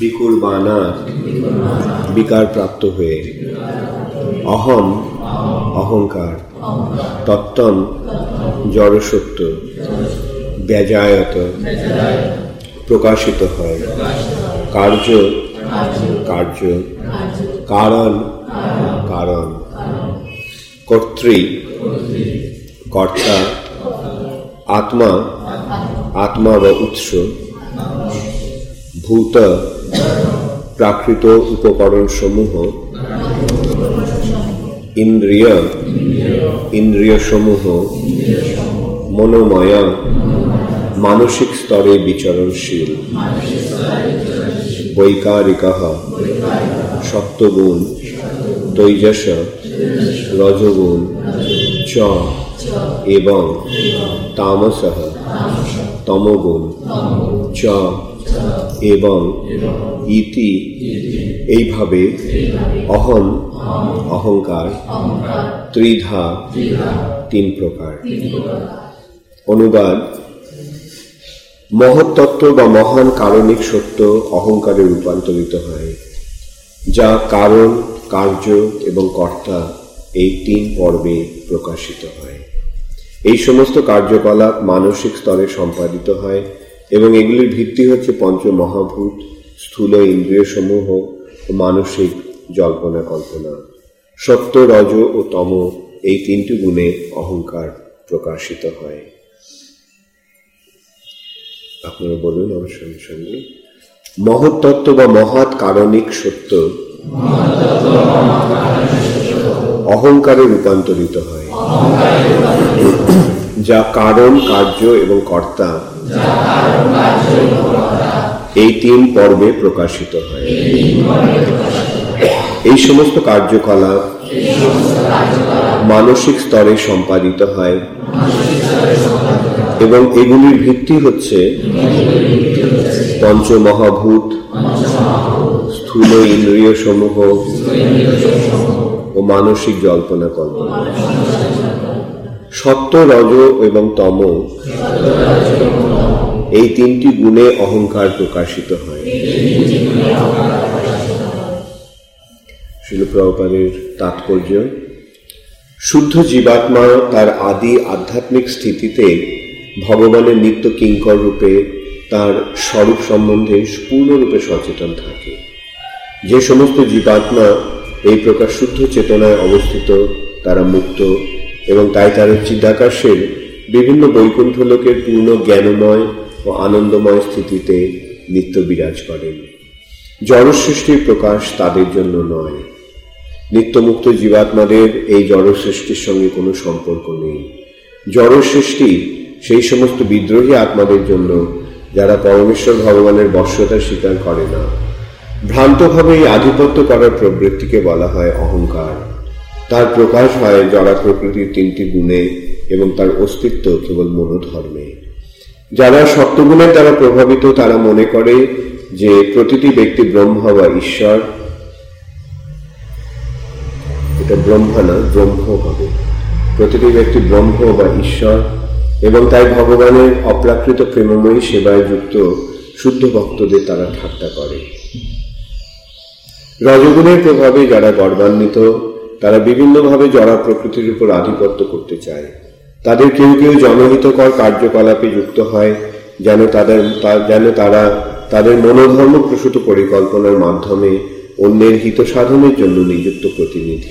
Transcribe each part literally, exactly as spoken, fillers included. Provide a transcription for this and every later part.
বিকুর্বাণা বিকার প্রাপ্ত হয়ে, অহম অহংকার, তত্ত্বম জড়সত্য, ব্যজায়ত প্রকাশিত হয়, কার্য কার্য, কারণ কারণ, কর্তৃ কর্তা, আত্মা আত্মা বা উৎস, ভূত প্রাকৃত উপকরণ সমূহ, ইন্দ্রিয় ইন্দ্রিয় সমূহ, মনোময় মানসিক স্তরে বিচরণশীল, বৈকারিকঃ সত্ত্বগুণ, তৈজস রজগুণ, চ এবং তামসঃ তমগুণ, চ এবং ইতি এইভাবে অহম অহংকার ত্রিধা তিন প্রকার। অনুবাদ: মহত্তত্ত্ব বা মহান কারণিক সত্য অহংকারে রূপান্তরিত হয়, যা কারণ, কার্য এবং কর্তা এই তিন পর্বে প্রকাশিত হয়। এই সমস্ত কার্যকলাপ মানসিক স্তরে সম্পাদিত হয় এবং এগুলির ভিত্তি হচ্ছে পঞ্চ মহাভূত, স্থূল ইন্দ্রিয় সমূহ ও মানসিক জল্পনা কল্পনা। সত্য, রজ ও তম এই তিনটি গুণে অহংকার প্রকাশিত হয়। আপনারা বলুন আমার সঙ্গে সঙ্গে, মহত্তত্ত্ব বা মহৎ কারণিক সত্য অহংকারে রূপান্তরিত হয়, যা কারণ, কার্য এবং কর্তা এই তিন পর্বে প্রকাশিত হয়। এই সমস্ত কার্যকলাপ মানসিক স্তরে সম্পাদিত হয় এবং এগুলির ভিত্তি হচ্ছে পঞ্চমহাভূত, স্থূল ইন্দ্রিয় সমূহ ও মানসিক জল্পনা কল্পনা। সত্য, রজ এবং তম এই তিনটি গুণে অহংকার প্রকাশিত হয়। শ্রীল প্রভুপাদের তাৎপর্য: শুদ্ধ জীবাত্মা তার আদি আধ্যাত্মিক স্থিতিতে ভগবানের নিত্য কিঙ্কর রূপে তার স্বরূপ সম্বন্ধে পূর্ণরূপে সচেতন থাকে। যে সমস্ত জীবাত্মা এই প্রকার শুদ্ধ চেতনায় অবস্থিত তারা মুক্ত এবং তাই তারা চিদাকাশের বিভিন্ন বৈকুণ্ঠ লোকের পূর্ণ জ্ঞানময় ও আনন্দময় স্থিতিতে নিত্য বিরাজ করেন। জড়সৃষ্টির প্রকাশ তাদের জন্য নয়। নিত্যমুক্ত জীবাত্মাদের এই জড়সৃষ্টির সঙ্গে কোনো সম্পর্ক নেই। জড়সৃষ্টি সেই সমস্ত বিদ্রোহী আত্মাদের জন্য যারা পরমেশ্বর ভগবানের বশ্যতা স্বীকার করে না। ভ্রান্তভাবে এই আধিপত্য করার প্রবৃত্তিকে বলা হয় অহংকার। তার প্রকাশ হয় জড়া প্রকৃতির তিনটি গুণে এবং তার অস্তিত্ব কেবল মনোধর্মে। যারা সত্যগুণের দ্বারা প্রভাবিত তারা মনে করে যে প্রতিটি ব্যক্তি ব্রহ্মা বা ঈশ্বর, এটা ব্রহ্মা না ব্রহ্ম হবে, প্রতিটি ব্যক্তি ব্রহ্ম বা ঈশ্বর এবং তাই ভগবানের অপ্রাকৃত প্রেমময়ী সেবায় যুক্ত শুদ্ধ ভক্তদের তারা ঠাট্টা করে। রজগুণের প্রভাবে যারা গর্বান্বিত তারা বিভিন্নভাবে জড়া প্রকৃতির উপর আধিপত্য করতে চায়। তাদের কেউ কেউ জনহিতকর কার্যকলাপে যুক্ত হয় যেন তাদের যেন তারা তাদের মনোধর্ম প্রসূত পরিকল্পনার মাধ্যমে অন্যের হিত সাধনের জন্য নিযুক্ত প্রতিনিধি।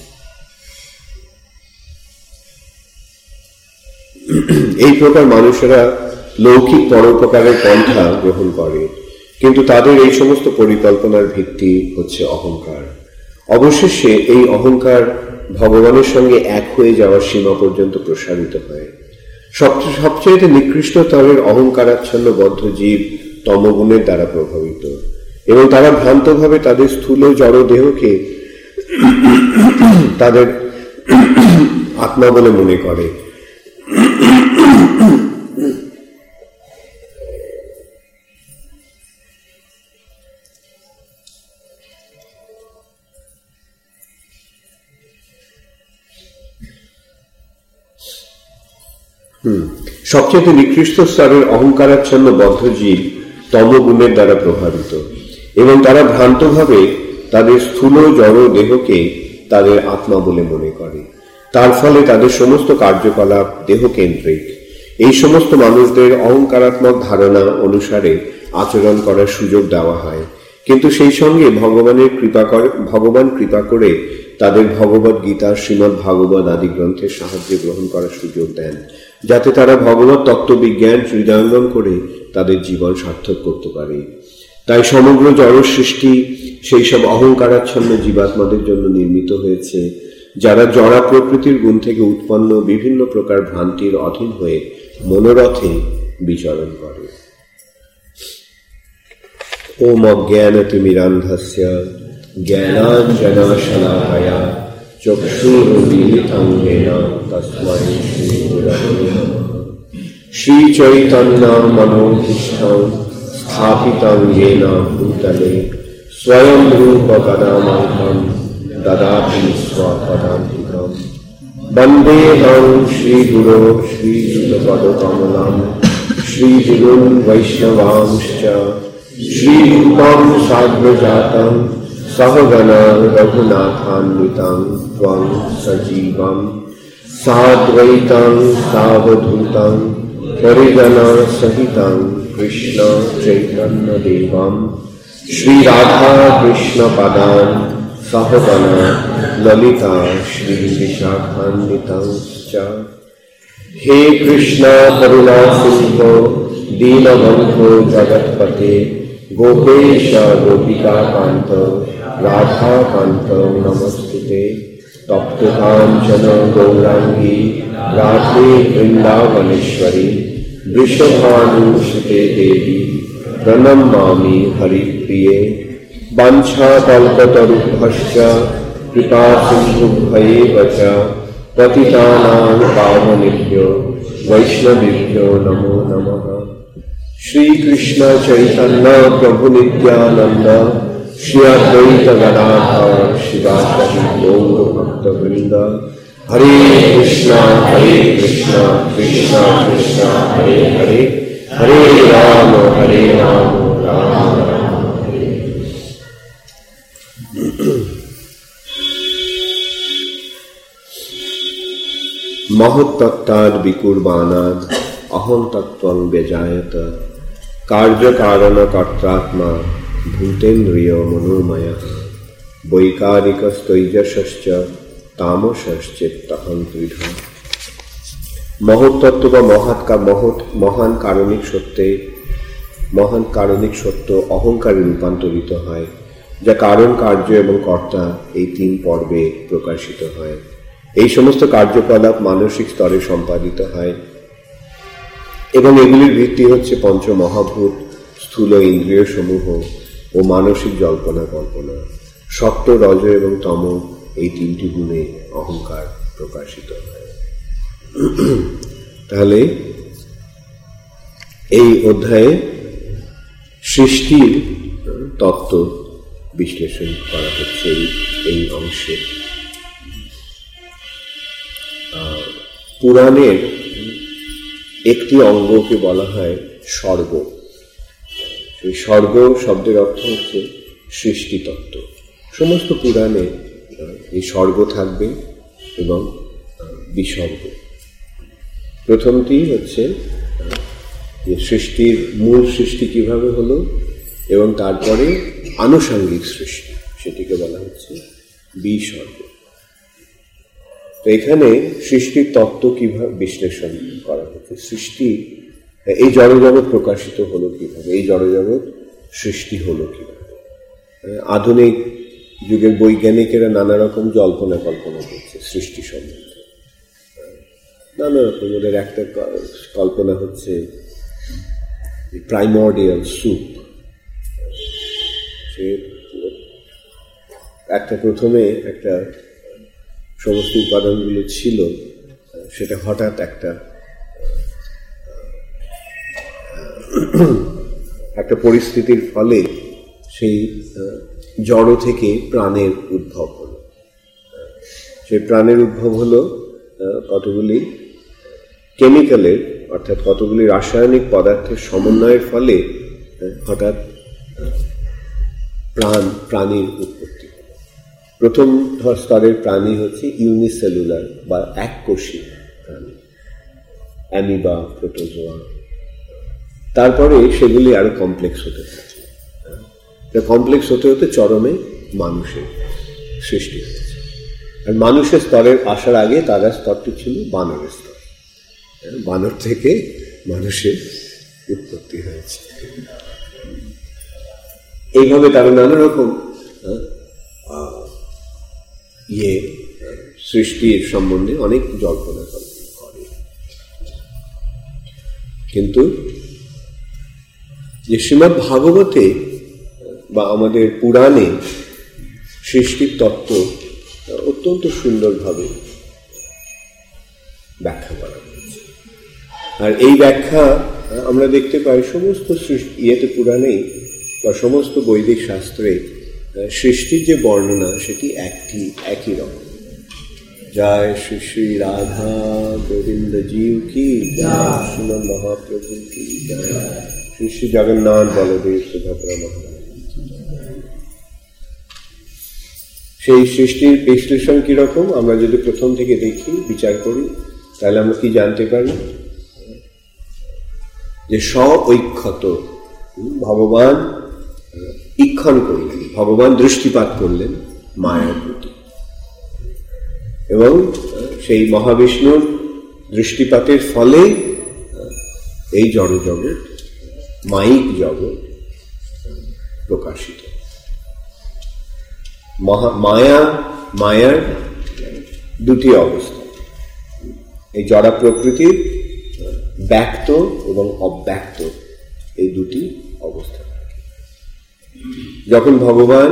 এই প্রকার মানুষেরা লৌকিক পরোপকারের পন্থা গ্রহণ করে, কিন্তু তাদের এই সমস্ত পরিকল্পনার ভিত্তি হচ্ছে অহংকার। অবশেষে এই অহংকার ভগবানের সঙ্গে এক হয়ে যাওয়ার সীমা পর্যন্ত প্রসারিত হয়। সবচেয়ে নিকৃষ্ট স্তরের অহংকারাচ্ছন্ন বদ্ধ জীব তমগুণের দ্বারা প্রভাবিত এবং তারা ভ্রান্তভাবে তাদের স্থূল জড় দেহকে তাদের আত্মা বলে মনে করে। হম সবচেয়ে নিকৃষ্ট স্তরের অহংকারাচ্ছন্ন বদ্ধ জীব তমগুণের দ্বারা প্রভাবিত এবং তারা ভ্রান্তভাবে তাদের স্থূল জড় দেহকে তাদের আত্মা বলে মনে করে। তার ফলে তাদের সমস্ত কার্যকলাপ দেহকেন্দ্রিক। এই সমস্ত মানুষদের অহংকারাত্মক ধারণা অনুসারে আচরণ করার সুযোগ দেওয়া হয়, কিন্তু সেই সঙ্গে ভগবানের কৃপা করে ভগবান কৃপা করে তাদের ভগবত গীতা, শ্রীমদ্ ভাগবত আদি গ্রন্থের সাহায্যে গ্রহণ করার সুযোগ দেন, যাতে তারা ভগবত তত্ত্ববিজ্ঞান হৃদয়ঙ্গম করে তাদের জীবন সার্থক করতে পারে। তাই সমগ্র জড় সৃষ্টি সেই সব অহংকারাচ্ছন্ন জীবাত্মাদের জন্য নির্মিত হয়েছে, যারা জড়া প্রকৃতির গুণ থেকে উৎপন্ন বিভিন্ন প্রকার ভ্রান্তির অধীন হয়ে মনোরথে বিচরণ করে। ওম অজ্ঞানতিমিরান্ধস্য জ্ঞানাঞ্জনশলাকয়া চক্ষুরুন্মিলিতং येन তস্मै শ্রীগুরবে নমঃ। শ্রীচৈতন্যমনোভীষ্টং স্থাপিतं येन भूतले स्वयं रूप कदा मह्यं ददाति स्वपदान्तिकम्। वन्देऽहं श्रीगुरो श्रीयुतपदकमलं श्रीगुरुन् वैष्णवांश्च श्रीरूपं साग्रजातं सहगना रघुनाथान्वितं त्वं सजीवं साद्वैतं सावधूतं परिजनसहितं कृष्ण चैतन्यदेवं श्रीराधा कृष्णपदान् सहगना ललिता श्रीविशाखान्वितं च। हे कृष्ण करुणा सिंधो दीनबन्धो जगत्पते गोपेश गोपिकाकान्त राधाकान्त नमस्तुते। तप्तकाञ्चन गौराङ्गी राधे वृन्दावनेश्वरी वृषभानुसुते देवी प्रणमामि हरिप्रिये। वाञ्छाकल्पतरुभ्यश्च कृपा सिन्धुभ्येव च पतितानां पावनेभ्यो वैष्णवेभ्यो नमो नमः। श्री कृष्ण चैतन्य प्रभु नित्यानंद श्री अद्वैत गदाधर शिवासादि गौर भक्तवृंद। हरे कृष्णा हरे कृष्णा कृष्णा कृष्णा हरे हरे हरे राम हरे राम राम राम हरे। महत्तत्ताद् विकुर्वाणाद् अहं तत्त्वं व्यजायत कार्य कारण कर्तात्मा भूतेन्द्रिय मनोमयः वैकारिकस्तैजसश्च तामसश्चेत्तहं दृढः। महत्तत्व বা মহৎ মহৎ মহান কারণিক সত্যে মহান কারণিক সত্য অহংকারে রূপান্তরিত হয়, যা কারণ, কার্য এবং কর্তা এই তিন পর্বে প্রকাশিত হয়। এই সমস্ত কার্যকলাপ মানসিক স্তরে সম্পাদিত হয় এবং এগুলির ভিত্তি হচ্ছে পঞ্চ মহাভূত, স্থূল ইন্দ্রিয় সমূহ ও মানসিক জল্পনা কল্পনা। সত্য, রজ এবং তম এই তিনটি গুণে অহংকার প্রকাশিত হয়। তাহলে এই অধ্যায়ে সৃষ্টির তত্ত্ব বিশ্লেষণ করা হচ্ছে এই অংশে। পুরাণের একটি অঙ্গকে বলা হয় স্বর্গ। এই স্বর্গ শব্দের অর্থ হচ্ছে সৃষ্টিতত্ত্ব। সমস্ত পুরাণে এই স্বর্গ থাকবে এবং বিসর্গ। প্রথমটি হচ্ছে যে সৃষ্টির মূল সৃষ্টি কিভাবে হলো এবং তারপরে আনুষঙ্গিক সৃষ্টি, সেটিকে বলা হচ্ছে বিসর্গ। তো এখানে সৃষ্টির তত্ত্ব কিভাবে বিশ্লেষণ করা হচ্ছে, সৃষ্টি এই জড়জগৎ প্রকাশিত হলো কিভাবে, এই জড়জগৎ সৃষ্টি হলো কিভাবে। আধুনিক যুগের বৈজ্ঞানিকেরা নানা রকম জল্পনা কল্পনা করছে সৃষ্টি সম্বন্ধে। নানা রকম ওদের একটা কল্পনা হচ্ছে প্রাইমর্ডিয়াল সুপ। সে একটা প্রথমে একটা সমস্ত উপাদানগুলো ছিল, সেটা হঠাৎ একটা একটা পরিস্থিতির ফলে সেই জড় থেকে প্রাণের উদ্ভব হলো। সেই প্রাণের উদ্ভব হলো কতগুলি কেমিক্যালের অর্থাৎ কতগুলি রাসায়নিক পদার্থের সমন্বয়ের ফলে হঠাৎ প্রাণ প্রাণীর উৎপত্তি হল। প্রথম স্তরের প্রাণী হচ্ছে ইউনিসেলুলার বা এককোষী প্রাণী, অ্যামিবা, প্রোটোজোয়া। তারপরে সেগুলি আরো কমপ্লেক্স হতে থাকে, কমপ্লেক্স হতে হতে চরমে মানুষের সৃষ্টি হয়েছে। আর মানুষের স্তরের আসার আগে তারা স্তরটি ছিল বানরের স্তর, বানর থেকে মানুষের উৎপত্তি হয়েছে। এইভাবে তারা নানা রকম ইয়ে সৃষ্টির সম্বন্ধে অনেক জল্পনা করে। কিন্তু যে শ্রীমদ্ ভাগবতে বা আমাদের পুরাণে সৃষ্টির তত্ত্ব অত্যন্ত সুন্দরভাবে ব্যাখ্যা করা হয়েছে। আর এই ব্যাখ্যা আমরা দেখতে পাই সমস্ত ইয়েতে পুরাণেই বা সমস্ত বৈদিক শাস্ত্রে সৃষ্টির যে বর্ণনা সেটি একটি একই রকম। জয় শ্রী শ্রী রাধা গোবিন্দ জীব কি জয়, শ্রীমন মহাপ্রভু কি জয়, শ্রী শ্রী জগন্নাথ বলদেব সুভদ্রা মহারাজ। সেই সৃষ্টির বিশ্লেষণ কিরকম আমরা যদি প্রথম থেকে দেখি, বিচার করি, তাহলে আমরা কি জানতে পারি যে স্ব-ঐক্ষত ভগবান ইক্ষণ করলেন, ভগবান দৃষ্টিপাত করলেন মায়ার প্রতি, এবং সেই মহাবিষ্ণুর দৃষ্টিপাতের ফলে এই জড় জগৎ, মায়িক জগৎ প্রকাশিত। মায়া মায়ার দুটি অবস্থা, এই জড়া প্রকৃতির ব্যক্ত এবং অব্যক্ত এই দুটি অবস্থা থাকে। যখন ভগবান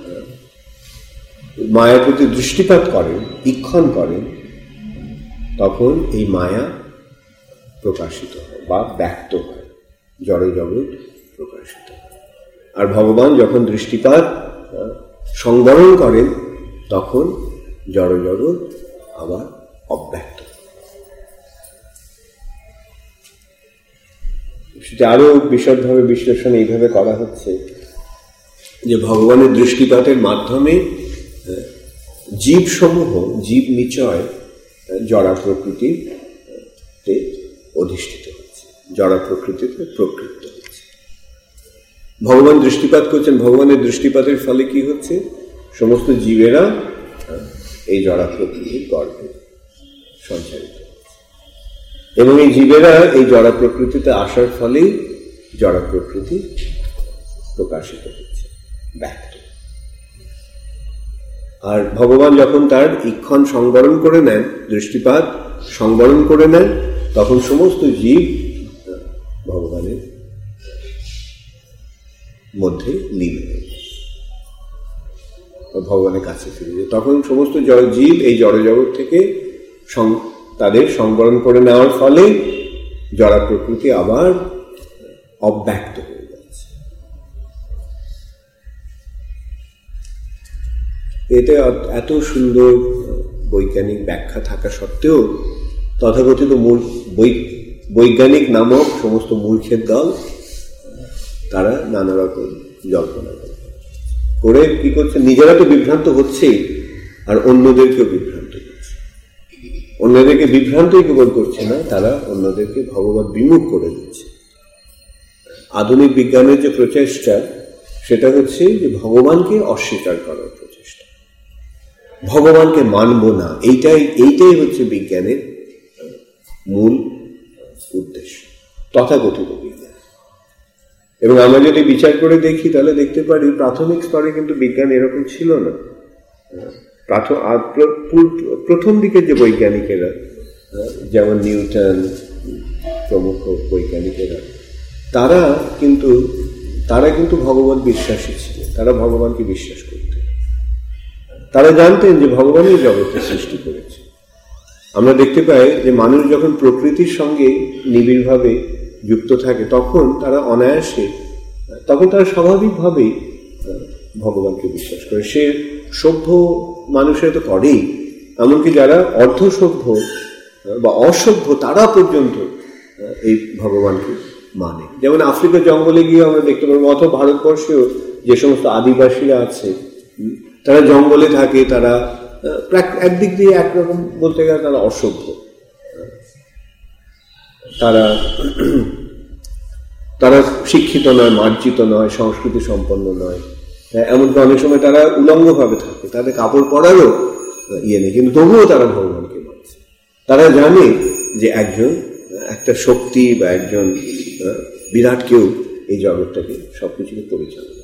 মায়ার প্রতি দৃষ্টিপাত করেন, ইক্ষণ করেন, তখন এই মায়া প্রকাশিত হয় বা ব্যক্ত হয়, জড় জগৎ প্রকাশিত হয়। আর ভগবান যখন দৃষ্টিপাত সংবরণ করেন তখন জড় জগৎ আবার অব্যক্ত। সেটা আরো বিশদভাবে বিশ্লেষণ এইভাবে করা হচ্ছে যে ভগবানের দৃষ্টিপাতের মাধ্যমে জীব সমূহ, জীব নিচয় জড়া প্রকৃতিতে অধিষ্ঠিত হচ্ছে, জড়া প্রকৃতিতে প্রকৃত হচ্ছে। ভগবান দৃষ্টিপাত করছেন, ভগবানের দৃষ্টিপাতের ফলে কি হচ্ছে, সমস্ত জীবেরা এই জড়া প্রকৃতির গর্ভে সঞ্চারিত হচ্ছে, এবং এই জীবেরা এই জড়া প্রকৃতিতে আসার ফলেই জড়া প্রকৃতি প্রকাশিত হচ্ছে, ব্যক্ত। আর ভগবান যখন তার ইক্ষণ সংবরণ করে নেন, দৃষ্টিপাত সংবরণ করে নেন, তখন সমস্ত জীব ভগবানের মধ্যে লীন হয়ে যায়, ভগবানের কাছে ফিরে যায়। তখন সমস্ত জীব এই জড়জগৎ থেকে তাদের সংবরণ করে নেওয়ার ফলে জড়া প্রকৃতি আবার অব্যক্ত হয়ে যাচ্ছে। এতে এত সুন্দর বৈজ্ঞানিক ব্যাখ্যা থাকা সত্ত্বেও তথাকথিত বৈজ্ঞানিক নামক সমস্ত মূর্খের দল তারা নানা রকম জল্পনা করে কি করছে, নিজেরা তো বিভ্রান্ত হচ্ছেই আর অন্যদেরকেও বিভ্রান্ত করছে। অন্যদেরকে বিভ্রান্তই কেবল করছে না, তারা অন্যদেরকে ভগবত বিমুখ করে দিচ্ছে। আধুনিক বিজ্ঞানের যে প্রচেষ্টা সেটা হচ্ছে যে ভগবানকে অস্বীকার করার প্রচেষ্টা, ভগবানকে মানব না, এইটাই এইটাই হচ্ছে বিজ্ঞানের মূল উদ্দেশ্য, তথাকথিত বিজ্ঞান। এবং আমরা যদি বিচার করে দেখি তাহলে দেখতে পারি প্রাথমিক স্তরে কিন্তু বিজ্ঞান এরকম ছিল না। প্রথম দিকের যে বৈজ্ঞানিকেরা, যেমন নিউটন প্রমুখ বৈজ্ঞানিকেরা, তারা কিন্তু তারা কিন্তু ভগবান বিশ্বাসী ছিলেন, তারা ভগবানকে বিশ্বাস করতেন। তারা জানতেন যে ভগবানই জগৎকে সৃষ্টি করেছে। আমরা দেখতে পাই যে মানুষ যখন প্রকৃতির সঙ্গে নিবিড়ভাবে যুক্ত থাকে তখন তারা অনায়াসে, তখন তারা স্বাভাবিকভাবেই ভগবানকে বিশ্বাস করে। সে সভ্য মানুষের তো করেই, এমনকি যারা অর্ধ সভ্য বা অসভ্য তারা পর্যন্ত এই ভগবানকে মানে। যেমন আফ্রিকার জঙ্গলে গিয়ে আমরা দেখতে পাবো, অথবা ভারতবর্ষেও যে সমস্ত আদিবাসীরা আছে তারা জঙ্গলে থাকে, তারা একদিক দিয়ে একরকম বলতে গেলে তারা অসভ্য, তারা তারা শিক্ষিত নয়, মার্জিত নয়, সংস্কৃতি সম্পন্ন নয়, এমনকি অনেক সময় তারা উলঙ্গ ভাবে থাকে, তাদের কাপড় পরারও ইয়ে নেই, কিন্তু তবুও তারা ভগবানকে মানছে। তারা জানে যে একজন একটা শক্তি বা একজন বিরাট কেউ এই জগৎটাকে সবকিছুকে পরিচালনা।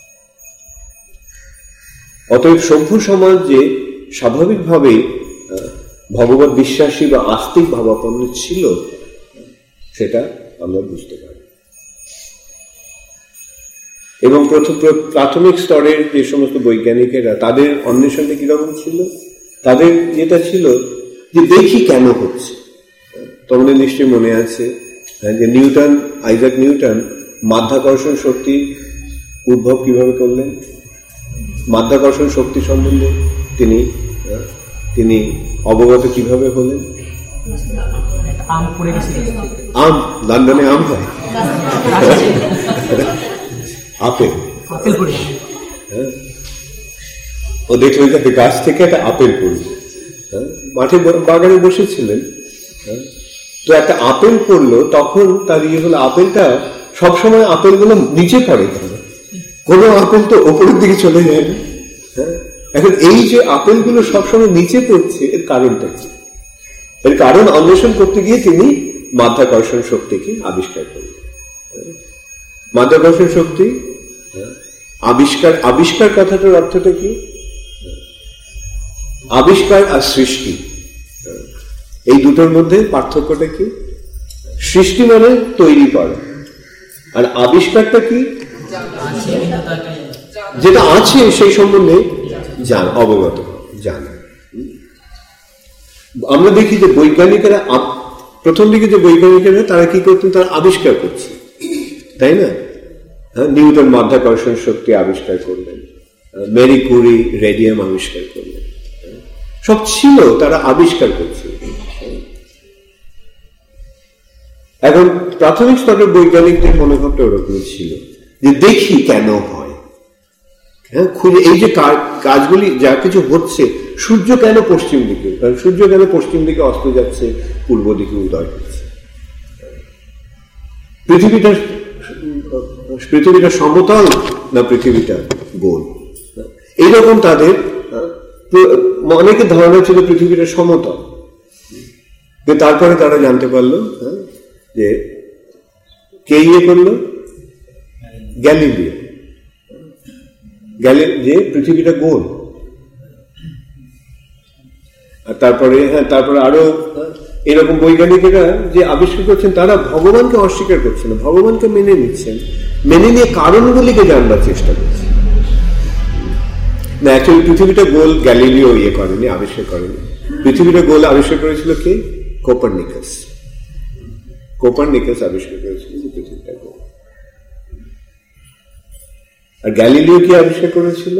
অতএব সভ্য সমাজ যে স্বাভাবিকভাবে ভগবত বিশ্বাসী বা আস্তিক ভাবাপন্ন ছিল সেটা আমরা বুঝতে পারি। এবং প্রথম প্রাথমিক স্তরের যে সমস্ত বৈজ্ঞানিকেরা তাদের অন্বেষণে কিরকম ছিল, তাদের যেটা ছিল যে দেখি কেন হচ্ছে। তোমাদের নিশ্চয়ই মনে আছে যে নিউটন, আইজাক নিউটন মাধ্যাকর্ষণ শক্তি উদ্ভব কিভাবে করলেন, মাধ্যাকর্ষণ শক্তি সম্বন্ধে তিনি তিনি অবগত কিভাবে হলেন। আম, লন্ডনে আম হয়, আপেল, ও দেখলো যে গাছ থেকে একটা আপেল পড়ল, মাঠে বাগানে বসেছিলেন, তো একটা আপেল পড়লো, তখন তার ইয়ে হলো আপেলটা সবসময় আপেলগুলো নিচে পড়ে কেন, কোনো আপেল তো ওপরের দিকে চলে যায় না। এখন এই যে আপেলগুলো সবসময় নিচে পড়ছে এর কারণটা কি? এর কারণ অন্বেষণ করতে গিয়ে তিনি মাধ্যাকর্ষণ শক্তিকে আবিষ্কার করলেন। মাধ্যাকর্ষণ শক্তি আবিষ্কার, আবিষ্কার কথাটার অর্থটা কি? আবিষ্কার আর সৃষ্টি, এই দুটোর মধ্যে পার্থক্যটা কি? সৃষ্টি মানে তৈরি করা, আর আবিষ্কারটা কি? যেটা আছে সেই সম্বন্ধে জান, অবগত জানা। আমরা দেখি যে বৈজ্ঞানিকেরা প্রথম দিকে যে বৈজ্ঞানিকেরা তারা কি করতেন, তারা আবিষ্কার করছে, তাই না? নিউটন মাধ্যাকর্ষণ শক্তি আবিষ্কার করলেন, মেরি কুরি রেডিয়াম আবিষ্কার করলেন, সব ছিল, তারা আবিষ্কার করছে। এখন প্রাথমিক স্তরের বৈজ্ঞানিকদের মনোভাবটা ওরকম ছিল যে দেখি কেন হয়, হ্যাঁ খুঁজে এই যে কাজগুলি যা কিছু হচ্ছে, সূর্য কেন পশ্চিম দিকে, কারণ সূর্য কেন পশ্চিম দিকে অস্ত যাচ্ছে, পূর্ব দিকে উদয় হচ্ছে, পৃথিবীটা পৃথিবীটা সমতল না পৃথিবীটা গোল, এইরকম তাদের অনেকের ধারণা ছিল পৃথিবীটা সমতল। তারপরে তারা জানতে পারলো যে কে ইয়ে করলো, গ্যালিলিও, যে পৃথিবীটা গোল। আর তারপরে হ্যাঁ তারপরে আরো এরকম বৈজ্ঞানিকেরা যে আবিষ্কার করছেন, তারা ভগবানকে অস্বীকার করছেন না, ভগবানকে মেনে নিচ্ছেন, মেনে নিয়ে কারণগুলিকে জানবার চেষ্টা করছেন। না, অ্যাকচুয়ালি পৃথিবীটা গোল গ্যালিলিও ইয়ে করেনি, আবিষ্কার করেনি। পৃথিবীটা গোল আবিষ্কার করেছিল কে? কোপারনিকাস। কোপারনিকাস আবিষ্কার করেছিল যে পৃথিবীটা গোল। আর গ্যালিলিও কি আবিষ্কার করেছিল?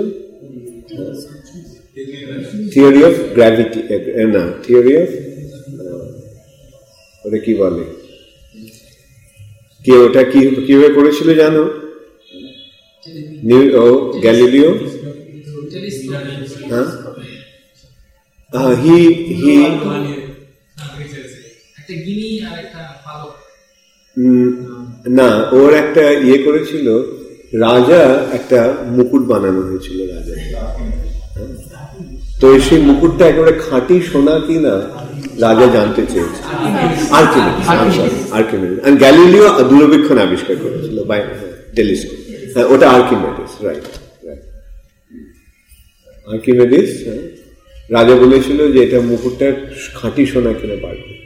থিওরি অফ গ্র্যাভিটি, না থিওরি অফ ওটা কি বলে, কে ওটা কি কিভাবে করেছিল জানো? গ্যালিলিও হ্যাঁ হি হি না, ওর একটা ইয়ে করেছিল, রাজা একটা মুকুট বানানো হয়েছিল রাজা, তো সেই মুকুটটা একেবারে খাঁটি সোনা কিনা রাজা জানতে চেয়েছে। আর্কিমিডিস, আর্কিমিডিস আর গ্যালিলিও দূরবীক্ষণ আবিষ্কার করেছিল বাই টেলিস্কোপ, ওটা আর্কিমিডিস, রাইট রাইট আর্কিমিডিস। রাজা বলেছিল যে এটা মুকুটটা খাঁটি সোনা কিনা বার করতে।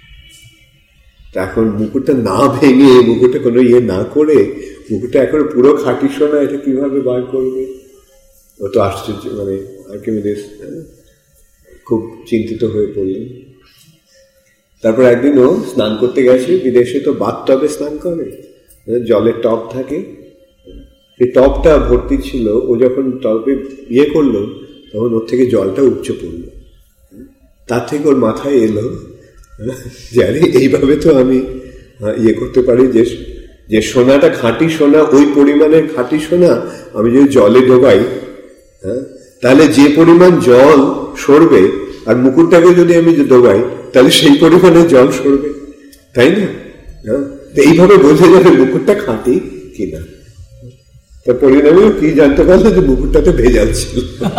এখন মুকুটটা না ভেঙে, মুকুটটা কোনো ইয়ে না করে, মুকুটটা এখন পুরো খাঁটি সোনা, এটা কিভাবে বার করবে? ও তো আশ্চর্য, মানে আর্কিমিডিস খুব চিন্তিত হয়ে পড়লেন। তারপর একদিন ও স্নান করতে গেছে, বিদেশে তো বাথটবে স্নান করে, জলের টব থাকে, সেই টবটা ভর্তি ছিল, ও যখন টবে ইয়ে করলো তখন ওর থেকে জলটা উপচে পড়লো। তার থেকে ওর মাথায় এলো যে আরে এইভাবে তো আমি ইয়ে করতে পারি যে যে সোনাটা খাঁটি সোনা, ওই পরিমাণের খাঁটি সোনা আমি যদি জলে ডোবাই, হ্যাঁ, তাহলে যে পরিমাণ জল সরবে, আর মুকুটটাকে যদি আমি ডোবাই তাহলে সেই পরিমাণে জল সরবে, তাই না? হ্যাঁ, এইভাবে বোঝা যাবে মুকুটটা খাঁটি কিনা। তা পরিণামে কি জানতে পারলো যে মুকুটটাতে ভেজাল ছিল।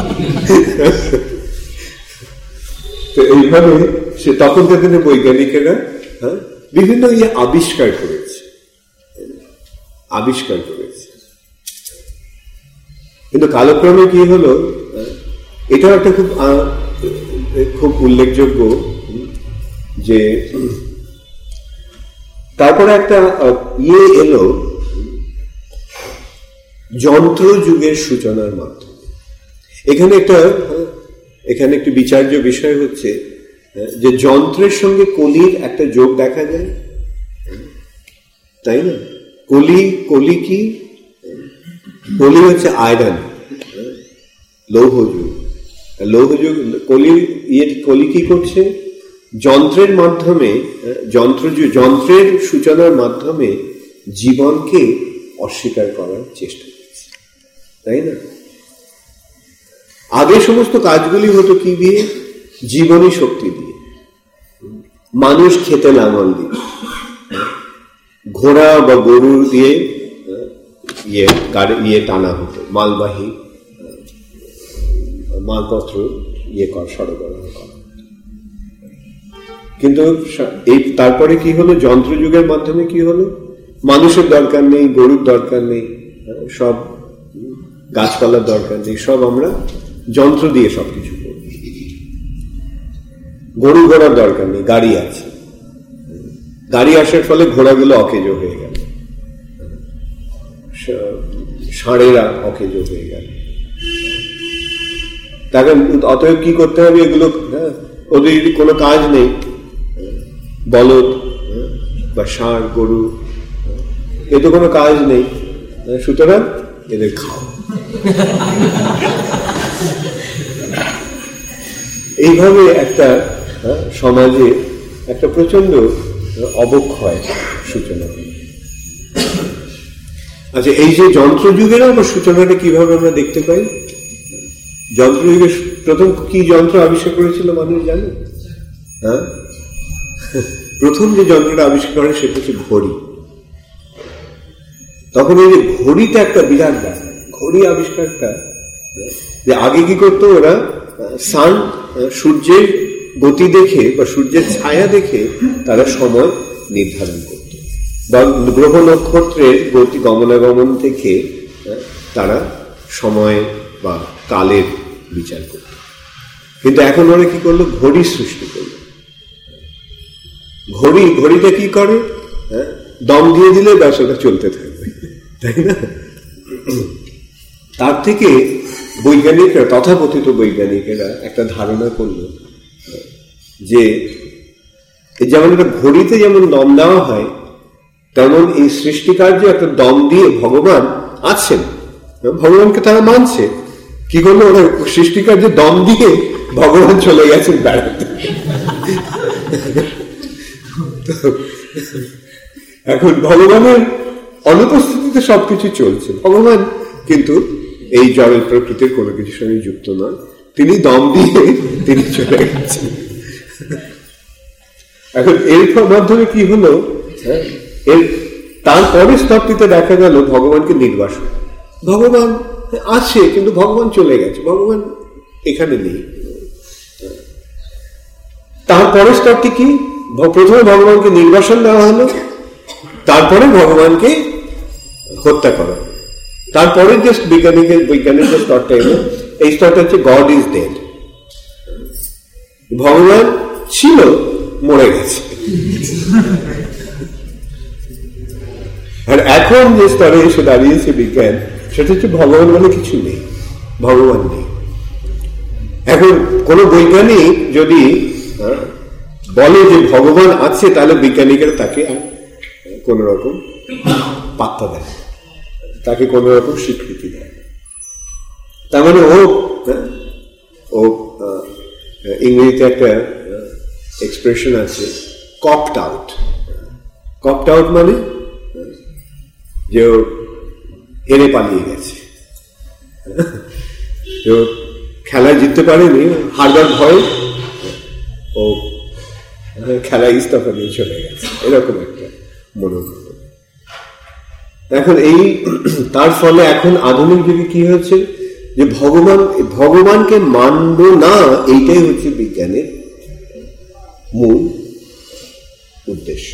তো এইভাবে সে তখনকার দিনে বৈজ্ঞানিকেরা হ্যাঁ বিভিন্ন ইয়ে আবিষ্কার করেছে আবিষ্কার করেছে কিন্তু কালক্রমে কি হলো, এটাও একটা খুব খুব উল্লেখযোগ্য যে তারপরে একটা ইয়ে এলো যন্ত্র যুগের সূচনার মাধ্যমে। এখানে একটা এখানে একটি বিচার্য বিষয় হচ্ছে যে যন্ত্রের সঙ্গে কলির একটা যোগ দেখা যায়, তাই না? কলি কলি কি? কলি হচ্ছে আয়রন, লৌহযুগ। লৌহযুগ কলির ইয়ে কলি কি করছে? যন্ত্রের মাধ্যমে যন্ত্র যন্ত্রের সূচনার মাধ্যমে জীবনকে অস্বীকার করার চেষ্টা করছে, তাই না? আগে সমস্ত কাজগুলি হতো কি দিয়ে? জীবনী শক্তি দিয়ে। মানুষ খেতে লাঙল দিয়ে, ঘোড়া বা গরু দিয়ে ইয়ে গাড়ি ইয়ে টানা হতো, মালবাহী মালপত্র ইয়ে কর সরবরাহ করা। কিন্তু এই তারপরে কি হলো? যন্ত্রযুগের মাধ্যমে কি হলো? মানুষের দরকার নেই, গরুর দরকার নেই, সব গাছপালার দরকার নেই, সব আমরা যন্ত্র দিয়ে সবকিছু করি। গরু ঘোড়ার দরকার নেই, গাড়ি আছে। গাড়ি আসার ফলে ঘোড়াগুলো অকেজো হয়ে গেল, ষাঁড়েরা অকেজো হয়ে গেল। তাকে অতএব কি করতে হবে? এগুলো হ্যাঁ ওদের কোনো কাজ নেই, বলদ বা ষাঁড় গরু এ তো কোনো কাজ নেই, সুতরাং এদের খাও। এইভাবে একটা সমাজে একটা প্রচন্ড অবক্ষয় সূচনা হয়। আচ্ছা, এই যে যন্ত্রযুগের আবার সূচনাটা কিভাবে আমরা দেখতে পাই? যন্ত্রযুগের প্রথম কি যন্ত্র আবিষ্কার করেছিল মানুষ জানে? হ্যাঁ, প্রথম যে যন্ত্রটা আবিষ্কার করে সেটা হচ্ছে ঘড়ি। তখন এই যে ঘড়িটা একটা বিরাট ব্যাপার। ঘড়ি আবিষ্কারটা যে আগে কি করতো ওরা, সান সূর্যের গতি দেখে বা সূর্যের ছায়া দেখে তারা সময় নির্ধারণ করত, বা গ্রহ নক্ষত্রের গতি গমনাগমন থেকে তারা সময় বা কালের বিচার করত। কিন্তু এখন ওরা কি করলো? ঘড়ি সৃষ্টি করলো। ঘড়ি ঘড়িটা কি করে? হ্যাঁ, দম দিয়ে দিলে ব্যবসাটা চলতে থাকবে, তাই না? তার থেকে বৈজ্ঞানিকরা, তথাকথিত বৈজ্ঞানিকেরা একটা ধারণা করল যে যেমন একটা ঘড়িতে যেমন দম দেওয়া হয়, তেমন এই সৃষ্টিকার্য একটা দম দিয়ে ভগবান আছেন, ভগবানকে তারা মানছে। কি করলো? ওরা সৃষ্টিকার্যে দম দিয়ে ভগবান চলে গেছেন বেড়াতে। এখন ভগবানের অনুপস্থিতিতে সবকিছু চলছে, ভগবান কিন্তু এই জড় প্রকৃতির কোনো কিছুর সঙ্গে যুক্ত নয়, তিনি দম দিয়ে তিনি চলে গেছেন। এখন এর মাধ্যমে কি হলো? এর তারপরে স্তরটিতে দেখা গেল ভগবানকে নির্বাসন। ভগবান আছে কিন্তু ভগবান চলে গেছে, ভগবান এখানে নেই। তারপরে স্তরটি কি? প্রথমে ভগবানকে নির্বাসন দেওয়া হলো, তারপরে ভগবানকে হত্যা করা। তারপরে যে বিজ্ঞানিকের বৈজ্ঞানিক যে স্তরটা এলো, এই স্তরটা হচ্ছে গড ইজ ডেড। ভগবান ছিল, মরে গেছে। আর এখন যে স্তরে এসে দাঁড়িয়েছে বিজ্ঞান, সেটা হচ্ছে ভগবান বলে কিছু নেই, ভগবান নেই। এখন কোন বৈজ্ঞানিক যদি বলে যে ভগবান আছে, তাহলে বিজ্ঞানিকেরা তাকে কোন রকম পাত্তা দেয়, তাকে কোন রকম স্বীকৃতি দেয়। তার মানে ও ও ইংরেজিতে একটা এক্সপ্রেশন আছে, কপড আউট। কপড আউট মানে যে ও হেরে পালিয়ে গেছে, খেলায় জিততে পারেনি, হারবার ভয় ও খেলা ইস্তফা নিয়ে চলে গেছে, এরকম একটা মনোভাব। এখন এই তার ফলে এখন আধুনিক যুগে কি হচ্ছে, যে ভগবান ভগবানকে মানব না, এইটাই হচ্ছে বিজ্ঞানের মূল উদ্দেশ্য।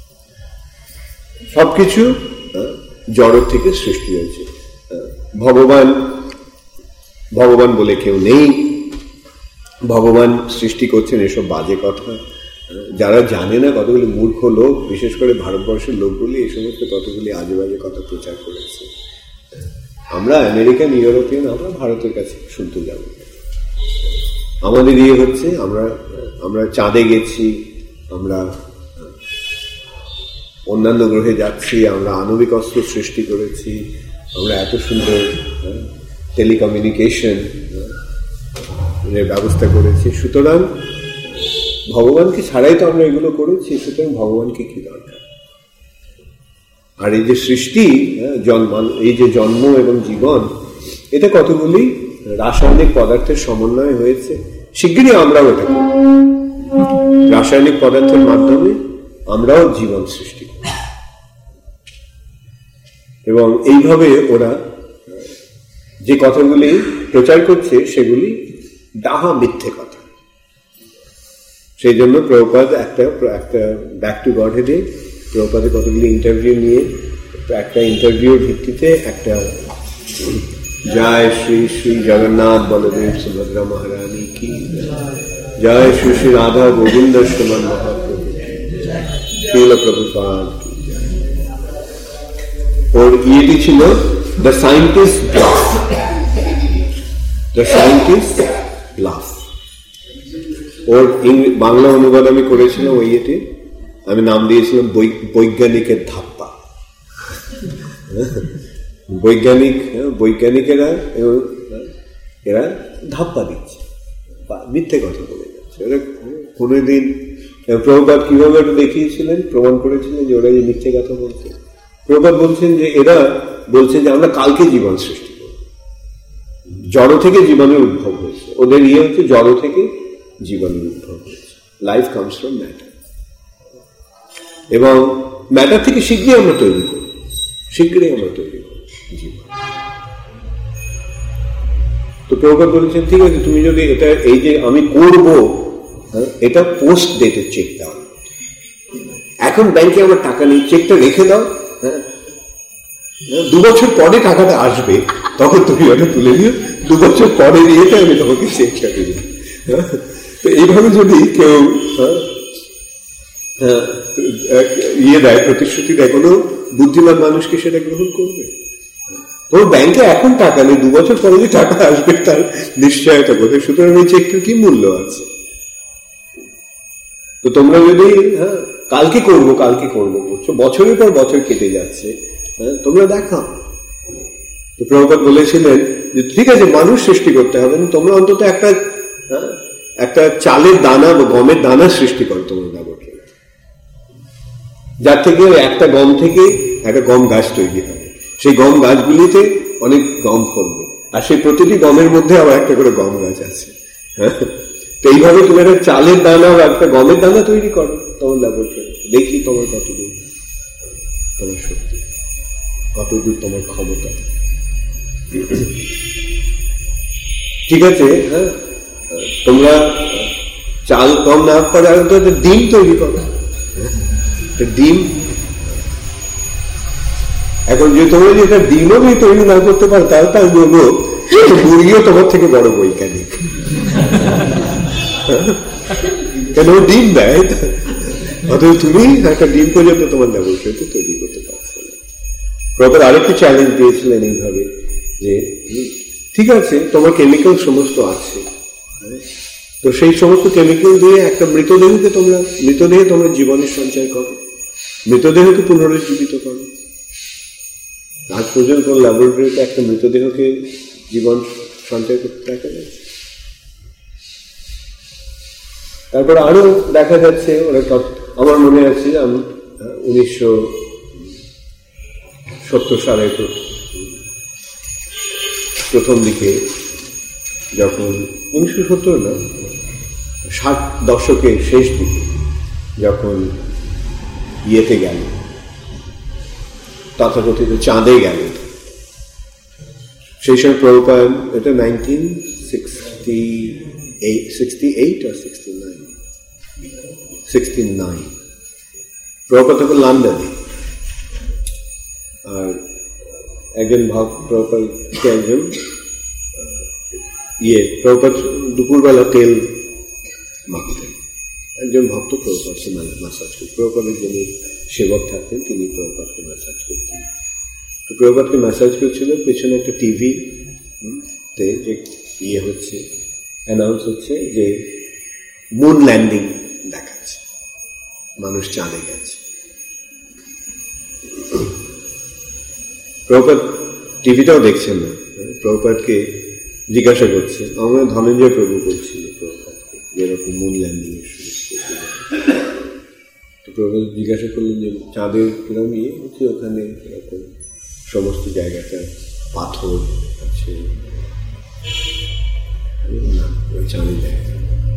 সবকিছু জড় থেকে সৃষ্টি হয়েছে, ভগবান ভগবান বলে কেউ নেই, ভগবান সৃষ্টি করছেন, এসব বাজে কথা। যারা জানে না, কতগুলি মূর্খ লোক, বিশেষ করে ভারতবর্ষের লোকগুলি এই সমস্ত কতগুলি আজে বাজে কথা প্রচার করেছে। আমরা আমেরিকান, ইউরোপিয়ান, আমরা ভারতের কাছে শুনতে যাব। আমাদের ইয়ে হচ্ছে, আমরা আমরা চাঁদে গেছি, আমরা অন্যান্য গ্রহে যাচ্ছি, আমরা আণবিক অস্ত্র সৃষ্টি করেছি, আমরা এত সুন্দর টেলিকমিউনিকেশন এর ব্যবস্থা করেছি। সুতরাং ভগবানকে ছাড়াই তো আমরা এগুলো করেছি, সুতরাং ভগবানকে কি দরকার? আর এই যে সৃষ্টি, জন্ম, এই যে জন্ম এবং জীবন, এটা কতগুলি রাসায়নিক পদার্থের সমন্বয় হয়েছে। শিগগিরই আমরাও এটা করি, রাসায়নিক পদার্থের মাধ্যমে আমরাও জীবন সৃষ্টি করি। এবং এইভাবে ওরা যে কথাগুলি প্রচার করছে সেগুলি ডাহা মিথ্যে কথা। সেই জন্য প্রভুপাদ একটা একটা ব্যাক টু গড হেডে প্রভুপাদের কতগুলি ইন্টারভিউ নিয়ে, একটা ইন্টারভিউর ভিত্তিতে একটা জয় শ্রী শ্রী জগন্নাথ বলদেব সুভদ্রা মহারানী কি জয়, শ্রী শ্রী রাধা গোবিন্দ শ্রীমান মহাপ্রভু শিল প্রভুপাদ কি জয়। ওর ইয়েটি ছিল the scientist bluff, the scientist bluff. ওর বাংলা অনুবাদ আমি করেছিলাম ওই ইয়েটি, আমি নাম দিয়েছিলাম বৈজ্ঞানিকের ধাপ্পা। বৈজ্ঞানিক বৈজ্ঞানিকেরা এরা ধাপ্পা দিচ্ছে, মিথ্যে কথা বলে যাচ্ছে। ওরা কোনোদিন প্রভুপাদ কিভাবে ওটা দেখিয়েছিলেন, প্রমাণ করেছিলেন যে ওরা যে মিথ্যে কথা বলছে। প্রভুপাদ বলছেন যে এরা বলছে যে আমরা কালকে জীবন সৃষ্টি করব, জড় থেকে জীবনের উদ্ভব হয়েছে। ওদের ইয়ে হচ্ছে জড় থেকে জীবনের উদ্ভব হয়েছে, লাইফ কামস ফ্রম ম্যাটার, এবং ম্যাটার থেকে শীঘ্রই আমরা তৈরি করি, শীঘ্রই আমরা তৈরি করি জীবন। তো প্রভুপাদ বলেছেন ঠিক আছে, তুমি যদি এটা এই যে আমি করবো, এটা পোস্ট ডেটের চেক দাও, এখন ব্যাংকে আমার টাকা নেই, চেকটা রেখে দাও, হ্যাঁ দু বছর পরে টাকাটা আসবে, তখন তুমি ওটা তুলে নিও, দু বছর পরে নিয়েতে আমি তোমাকে চেকটা দেব। তো এইভাবে যদি কেউ ইয়ে দেয়, প্রতিশ্রুতি দেয়, কোনো বুদ্ধিমান মানুষকে সেটা গ্রহণ করবে? তোর ব্যাংকে এখন টাকা নেই, দু বছর পরে যে টাকা আসবে তার নিশ্চয়তা কোথায়? সুতরাং ওই চেকটার কি মূল্য আছে? তো তোমরা যদি হ্যাঁ কালকে করবো কালকে করবো করছো, বছরের পর বছর কেটে যাচ্ছে, হ্যাঁ তোমরা দেখাও। তো প্রভুপাদ বলেছিলেন যে ঠিক আছে, মানুষ সৃষ্টি করতে হবে না, তোমরা অন্তত একটা হ্যাঁ একটা চালের দানা বা গমের দানা সৃষ্টি করো তোমার ব্যবহারে, যার থেকে একটা গম থেকে একটা গম গাছ তৈরি হবে, সেই গম গাছগুলিতে অনেক গম ফলবে, আর সেই প্রতিটি গমের মধ্যে আবার একটা করে গম গাছ আছে। হ্যাঁ তো এইভাবে তুমি একটা চালের দানা বা একটা গমের দানা তৈরি করো তোমার ল্যাবরেটরি, দেখি তোমার কতদূর তোমার শক্তি, কতদূর তোমার ক্ষমতা। ঠিক আছে, হ্যাঁ তোমরা চাল কম না করে আর ডিম তৈরি করো, ডিম। এখন যে তোমরা যে এটা ডিমও যদি তৈরি না করতে পারো, তাহলে তার বলবো মুরগিও তোমার থেকে বড় বৈজ্ঞানিক, কেন ডিম দেয়, অথচ তুমি একটা ডিম পর্যন্ত তোমার ল্যাবরেটরিতে তৈরি করতে পারছো না। প্রপার আরেকটি চ্যালেঞ্জ দিয়েছিলেন এইভাবে যে ঠিক আছে তোমার কেমিক্যাল সমস্ত আছে, তো সেই সমস্ত কেমিক্যাল দিয়ে একটা মৃতদেহকে তোমরা মৃতদেহে তোমরা জীবনের সঞ্চয় করো, মৃতদেহকে পুনরুজ্জীবিত করো। আজ পর্যন্ত ল্যাবরেটরিতে একটা মৃতদেহকে জীবন সঞ্চয় করতে দেখা যাচ্ছে। তারপর আরো দেখা যাচ্ছে, আমার মনে আছে আমি উনিশশো সত্তর সালে প্রথম দিকে যখন উনিশশো সত্তর না ষাট দশকের শেষ দিকে যখন ইয়েতে গেল, তথাকথিত চাঁদে গেল, সেই সময় প্রভুপাদ, এটা nineteen sixty eight sixty eight আর sixty nine sixty nine Prabhupada তখন লন্ডনে। আর একজন ভক্ত প্রভুপাদকে একজন ইয়ে প্রভুপাদ দুপুরবেলা তেল মাখতেন, একজন ভক্ত প্রভুপাদকে ম্যাসাজ করতেন। প্রভুপাদের যিনি সেবক থাকতেন তিনি প্রভুপাদকে ম্যাসাজ করতেন। তো প্রভুপাদকে ম্যাসাজ করছিল, পেছনে একটা টিভি তে যে ইয়ে হচ্ছে, অ্যানাউন্স হচ্ছে যে মুন ল্যান্ডিং দেখাচ্ছে, মানুষ চাঁদে গেছে। প্রভুপাদ টিভিটাও দেখছেন না, প্রভুপাদকে জিজ্ঞাসা করছে, আমরা ধনঞ্জয় প্রভু বলছিল প্রভুপাদকে যেরকম মুন ল্যান্ডিং এর সুযোগ। তো প্রভুপাদ জিজ্ঞাসা করলেন যে চাঁদের কিরম ইয়ে হচ্ছে, ওখানে এরকম সমস্ত জায়গাটা পাথর আছে, ওই চাঁদের জায়গা।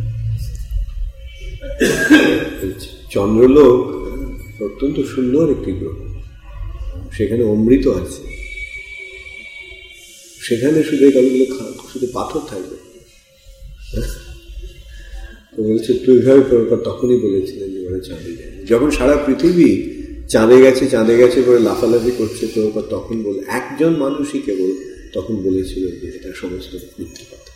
চন্দ্রলোক অত্যন্ত সুন্দর একটি গ্রহ, সেখানে অমৃত আছে, সেখানে শুধু এগুলো শুধু পাথর থাকবে। তো বলছে তুই এইভাবে তখনই বলেছিলেন যে ওরা চাঁদে যায়। যখন সারা পৃথিবী চাঁদে গেছে চাঁদে গেছে করে লাফালাফি করছে, তো তখন বলে একজন মানুষই কেবল তখন বলেছিল যে এটা সমস্ত মিথ্যে কথা।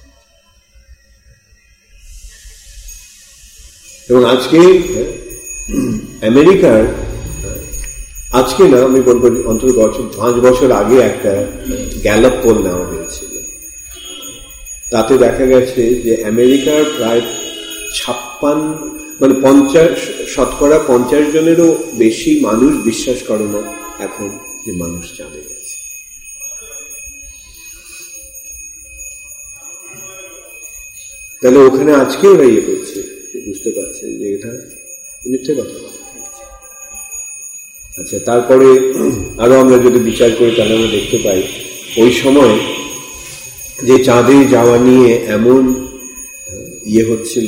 এবং আজকে আমেরিকার, আজকে না আমি বলবো অন্তত বছর পাঁচ বছর আগে একটা গ্যালাপ পোল নেওয়া হয়েছিল, তাতে দেখা গেছে যে আমেরিকার প্রায় ছাপ্পান মানে পঞ্চাশ শতকরা পঞ্চাশ জনেরও বেশি মানুষ বিশ্বাস করে না এখন যে মানুষ চাঁদে গেছে। তাহলে ওখানে আজকে ওরা ইয়ে করছে, বুঝতে পারছে যে এটা মিথ্যে কথা বলা। আচ্ছা, তারপরে আরো আমরা যদি বিচার করি তাহলে আমরা দেখতে পাই ওই সময় যে চাঁদে যাওয়া নিয়ে এমন ইয়ে হচ্ছিল,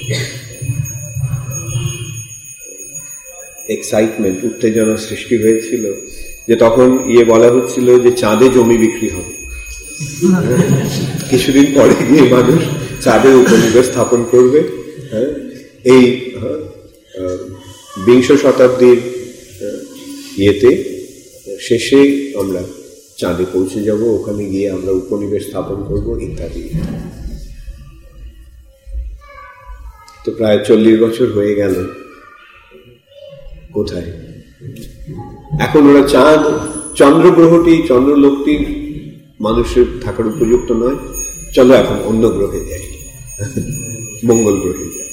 এক্সাইটমেন্ট, উত্তেজনা সৃষ্টি হয়েছিল, যে তখন ইয়ে বলা হচ্ছিল যে চাঁদে জমি বিক্রি হবে। কিছুদিন পরে গিয়ে মানুষ চাঁদে উপনিবেশ স্থাপন করবে। হ্যাঁ, এই বিংশ শতাব্দীর ইয়েতে শেষে আমরা চাঁদে পৌঁছে যাব, ওখানে গিয়ে আমরা উপনিবেশ স্থাপন করব ইত্যাদি। তো প্রায় চল্লিশ বছর হয়ে গেল, কোথায় এখন ওরা চাঁদ, চন্দ্রগ্রহটি চন্দ্রলোকটি মানুষের থাকার উপযুক্ত নয়, চলো এখন অন্য গ্রহে যাই, মঙ্গল গ্রহে যাই।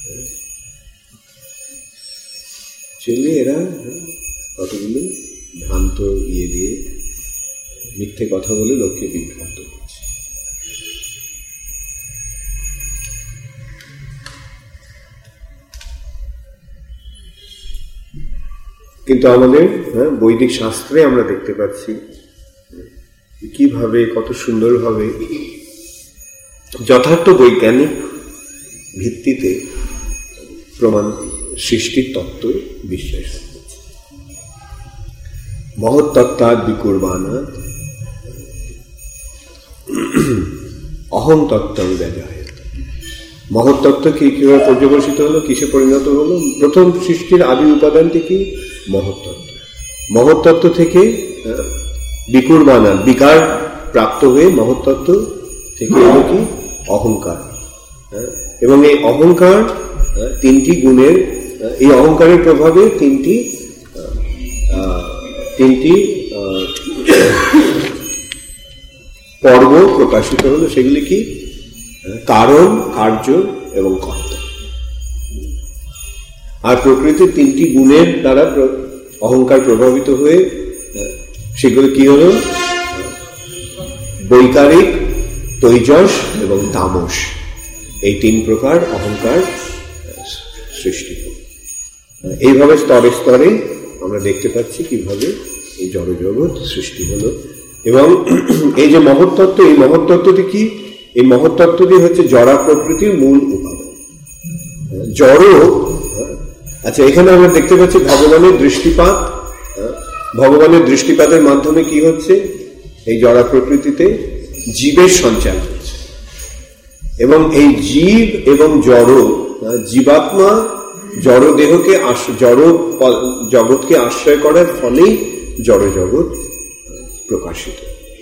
চলে এরা কতগুলো ভ্রান্ত ইয়ে দিয়ে মিথ্যে কথা বলে লোককে বিভ্রান্ত করছে। কিন্তু আমাদের হ্যাঁ বৈদিক শাস্ত্রে আমরা দেখতে পাচ্ছি কিভাবে কত সুন্দরভাবে যথার্থ বৈজ্ঞানিক ভিত্তিতে প্রমাণ সৃষ্টির তত্ত্ব বিশ্বাস করছে। মহৎ তত্ত্বাৎ বিকুর্বাণা অহং তত্ত্বং ব্যজায়ত। মহৎ তত্ত্ব কি কিভাবে পর্যবসিত হলো, কিসে পরিণত হলো? প্রথম সৃষ্টির আদি উপাদানটি কি? মহৎ তত্ত্ব। মহৎ তত্ত্ব থেকে বিকুর্বাণা বিকার প্রাপ্ত হয়ে মহৎ তত্ত্ব থেকে হলো কি? অহংকার। এবং এই অহংকার তিনটি গুণের, এই অহংকারের প্রভাবে তিনটি তিনটি পর্ব প্রকাশিত হলো। সেগুলি কি? কারণ, কার্য এবং কর্তা। আর প্রকৃতির তিনটি গুণের দ্বারা অহংকার প্রভাবিত হয়ে সেগুলো কি হলো? বৈকারিক, তৈজস এবং তামস, এই তিন প্রকার অহংকার সৃষ্টি হল। এইভাবে স্তরে স্তরে আমরা দেখতে পাচ্ছি কিভাবে এই জড়জগৎ সৃষ্টি হলো। এবং এই যে মহত্তত্ত্ব, এই মহত্তত্ত্বটি কি? এই মহত্তত্ত্বটি হচ্ছে জড়া প্রকৃতির মূল উপাদান। জড়, আচ্ছা এখানে আমরা দেখতে পাচ্ছি ভগবানের দৃষ্টিপাত। ভগবানের দৃষ্টিপাতের মাধ্যমে কি হচ্ছে? এই জড়া প্রকৃতিতে জীবের সঞ্চার হচ্ছে, এবং এই জীব এবং জড়, জীবাত্মা জড় দেহকে জড় জগৎকে আশ্রয় করার ফলেই জড় জগৎ প্রকাশিত।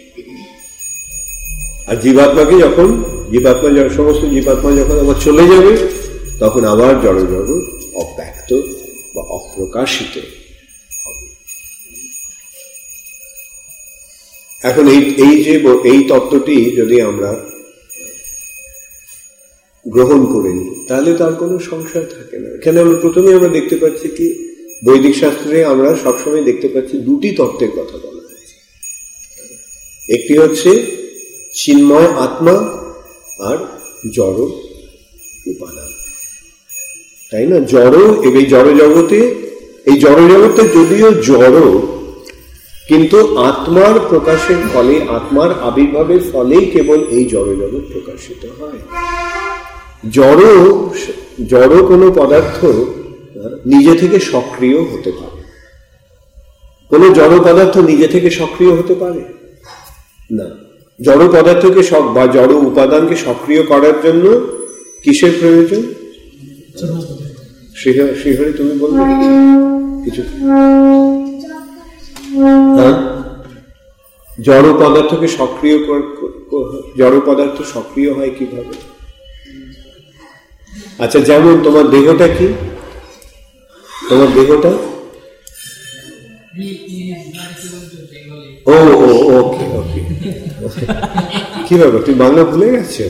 আর জীবাত্মাকে যখন জীবাত্মা সমস্ত জীবাত্মা যখন আবার চলে যাবে, তখন আবার জড় জগৎ অব্যক্ত বা অপ্রকাশিত হবে। এখন এই এই যে এই তত্ত্বটি যদি আমরা গ্রহণ করে নিই, তাহলে তার কোনো সংশয় থাকে না। এখানে আমরা প্রথমে আমরা দেখতে পাচ্ছি কি, বৈদিক শাস্ত্রে আমরা সবসময় দেখতে পাচ্ছি দুটি তত্ত্বের কথা বলা হয়েছে। একটি হচ্ছে চিন্ময় আত্মা আর জড় উপাদান, তাই না? জড় এবং জড় জগতে, এই জড় জগতে যদিও জড়, কিন্তু আত্মার প্রকাশের ফলে, আত্মার আবির্ভাবের ফলেই কেবল এই জড় জগৎ প্রকাশিত হয়। জড় জড় কোনো পদার্থ নিজে থেকে সক্রিয় হতে পারে? কোনো জড় পদার্থ নিজে থেকে সক্রিয় হতে পারে না। জড় পদার্থকে বা জড় উপাদানকে সক্রিয় করার জন্য কিসের প্রয়োজন? শ্রীহরি তুমি বলবে কিছু? হ্যাঁ, জড় পদার্থকে সক্রিয়, জড় পদার্থ সক্রিয় হয় কিভাবে? আচ্ছা, যেমন তোমার দেহটা কি? তোমার দেহটা ও ও ওকে ওকে কি ব্যাপার, তুমি বাংলা ভুলে গেছো?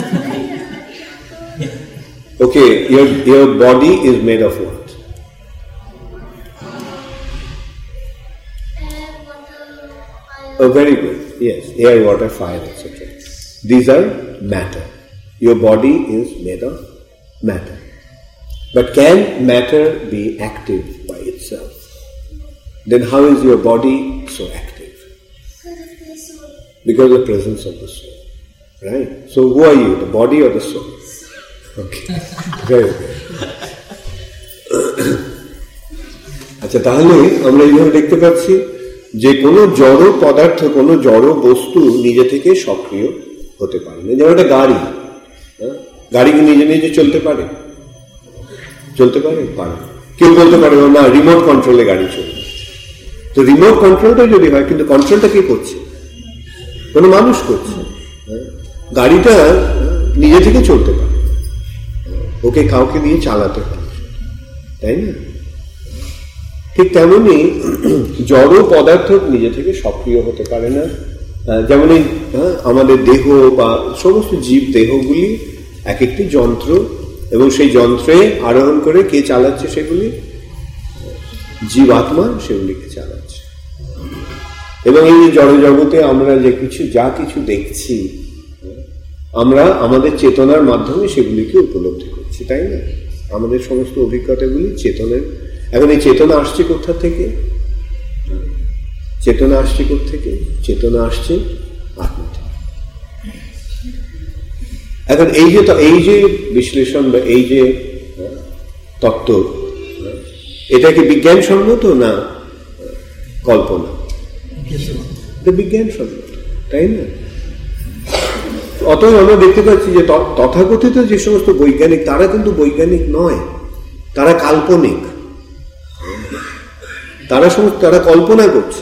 ওকে, your your body is made of what? Oh, very good. Yes, air, water, fire, et cetera. These are matter. Your body is made of matter. But can matter be active by itself? Then how is your body so active? Because of the presence of the soul. Right? So who are you, the body or the soul? Okay. Very good. আচ্ছা, তাহলে আমরা এইভাবে দেখতে পাচ্ছি যে কোনো জড় পদার্থ, কোনো জড় বস্তু নিজে থেকে সক্রিয় হতে পারে না। যেমন একটা গাড়ি, গাড়ি কি নিজে নিজে চলতে পারে? চলতে পারে? পারে। কেউ বলতে পারে না রিমোট কন্ট্রোলে গাড়ি চলবে। তো রিমোট কন্ট্রোলটা যদি হয়, কিন্তু কন্ট্রোলটা কে করছে? কোনো মানুষ করছে। গাড়িটা নিজে থেকে চলতে পারে, ওকে কাউকে দিয়ে চালাতে হয়, তাই না? ঠিক তেমনি জড় পদার্থ নিজে থেকে সক্রিয় হতে পারে না। যেমন এই আমাদের দেহ বা সমস্ত জীব দেহগুলি এক একটি যন্ত্র, এবং সেই যন্ত্রে আরোহণ করে কে চালাচ্ছে? সেগুলি জীবাত্মা সেগুলিকে চালাচ্ছে। এবং এই জড় জগতে আমরা যে কিছু যা কিছু দেখছি, আমরা আমাদের চেতনার মাধ্যমে সেগুলিকে উপলব্ধি করছি, তাই না? আমাদের সমস্ত অভিজ্ঞতাগুলি চেতনার। এখন এই চেতনা আসছে কোথা থেকে? চেতনা আসছে কোথা থেকে? চেতনা আসছে আত্মা থেকে। এখন এই যে এই যে বিশ্লেষণ বা এই যে তত্ত্ব, এটা কি বিজ্ঞানসম্মত না কল্পনা? বিজ্ঞানসম্মত, তাই না? অতএব আমরা দেখতে পাচ্ছি যে তথাকথিত যে সমস্ত বৈজ্ঞানিক, তারা কিন্তু বৈজ্ঞানিক নয়, তারা কাল্পনিক। তারা সমস্ত তারা কল্পনা করছে।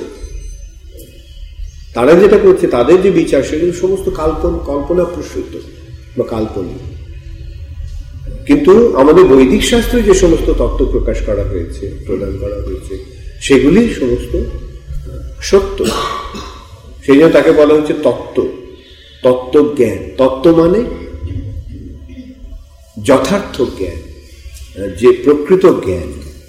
তারা যেটা করছে, তাদের যে বিচার, সেগুলো সমস্ত কল্পনা কল্পনা প্রসূত বা কাল্পনিক। কিন্তু আমাদের বৈদিক শাস্ত্রে যে সমস্ত তত্ত্ব প্রকাশ করা হয়েছে, প্রদান করা হয়েছে, সেগুলি সমস্ত সত্য। সেই জন্য তাকে বলা হচ্ছে তত্ত্ব, তত্ত্বজ্ঞান। তত্ত্ব মানে যথার্থ জ্ঞান, যে প্রকৃত জ্ঞান।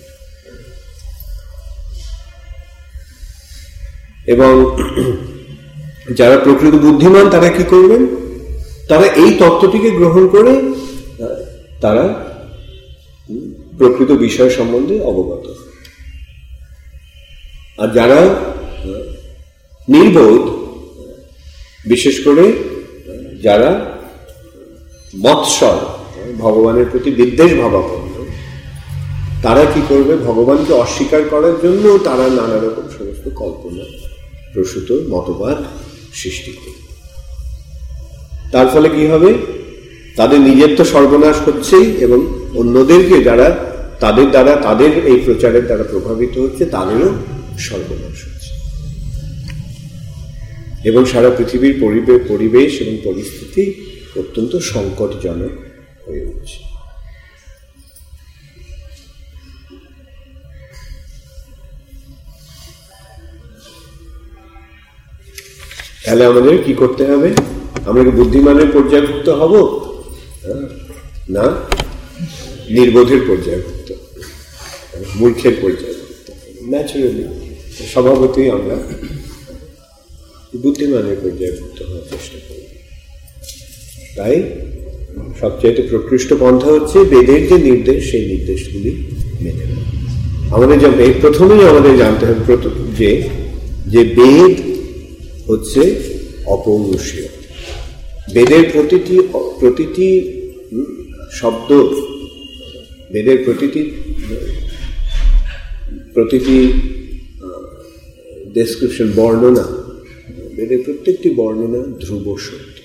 এবং যারা প্রকৃত বুদ্ধিমান, তারা কি করবেন? তারা এই তত্ত্বটিকে গ্রহণ করে তারা প্রকৃত বিষয় সম্বন্ধে অবগত। আর যারা নির্বোধ, বিশেষ করে যারা মৎসর, ভগবানের প্রতি বিদ্বেষ ভাবাপন্ন, তারা কি করবে? ভগবানকে অস্বীকার করার জন্য তারা নানা রকম সমস্ত কল্পনা প্রসূত মতবাদ সৃষ্টি করবে। তার ফলে কি হবে? তাদের নিজের তো সর্বনাশ হচ্ছেই, এবং অন্যদেরকে যারা তাদের দ্বারা, তাদের এই প্রচারের দ্বারা প্রভাবিত হচ্ছে, তাদেরও সর্বনাশ হচ্ছে, এবং সারা পৃথিবীর পরিবেশ এবং পরিস্থিতি অত্যন্ত সংকটজনক হয়ে উঠছে। তাহলে আমাদের কি করতে হবে? আমরা কি বুদ্ধিমানের পর্যায়ভুক্ত হব? না, নির্বোধের পর্যায়ভুক্ত, মূর্খের পর্যায়ভুক্ত। ন্যাচুরালি, স্বভাবতই আমরা বুদ্ধিমানের পর্যায়ভুক্ত হওয়ার চেষ্টা করি। তাই সবচাইতে প্রকৃষ্ট পন্থা হচ্ছে বেদের যে নির্দেশ, সেই নির্দেশগুলি মেনে নেওয়া। আমাদের যা প্রথমেই আমাদের জানতে হবে যে যে বেদ হচ্ছে অপৌরুষীয়। বেদের প্রতিটি প্রতিটি শব্দ, বেদের প্রতিটি প্রতিটি ডেসক্রিপশন, বর্ণনা, বেদের প্রত্যেকটি বর্ণনা ধ্রুব সত্য।